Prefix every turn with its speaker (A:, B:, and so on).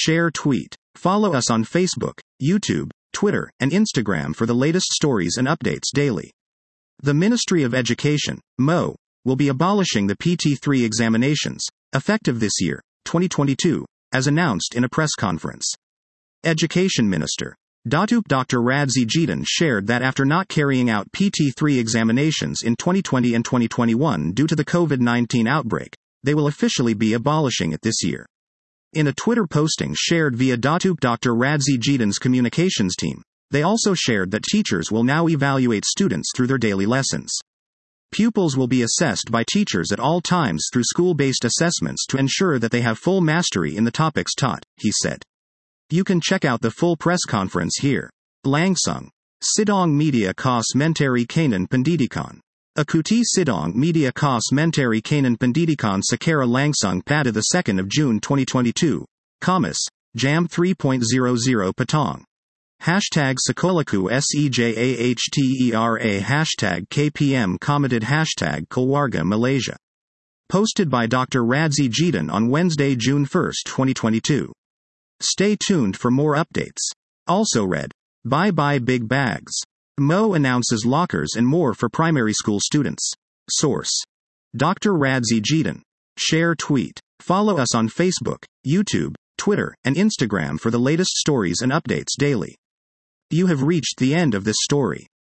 A: share, tweet. Follow us on Facebook, YouTube, Twitter, and Instagram for the latest stories and updates daily. The Ministry of Education, MO, will be abolishing the PT3 examinations, effective this year, 2022, as announced in a press conference. Education Minister Dr. Radzi Jidin shared that after not carrying out PT3 examinations in 2020 and 2021 due to the COVID-19 outbreak, they will officially be abolishing it this year. In a Twitter posting shared via Dr. Radzi Jidin's communications team, they also shared that teachers will now evaluate students through their daily lessons. Pupils will be assessed by teachers at all times through school-based assessments to ensure that they have full mastery in the topics taught, he said. You can check out the full press conference here. Langsung. Sidong Media Kos Mentari Kanan Pendidikan. Akuti Sidong Media Kos Mentari Kanan Pendidikan Sakara Langsung pada 2 June 2022. Kamis. Jam 3.00 Patong. Hashtag Sekolaku SEJAHTERA Hashtag KPM Committed Hashtag Keluarga Malaysia. Posted by Dr. Radzi Jidin on Wednesday, June 1, 2022. Stay tuned for more updates. Also read. Bye bye big bags. Mo announces lockers and more for primary school students. Source. Dr. Radzi Jidin. Share, tweet. Follow us on Facebook, YouTube, Twitter, and Instagram for the latest stories and updates daily. You have reached the end of this story.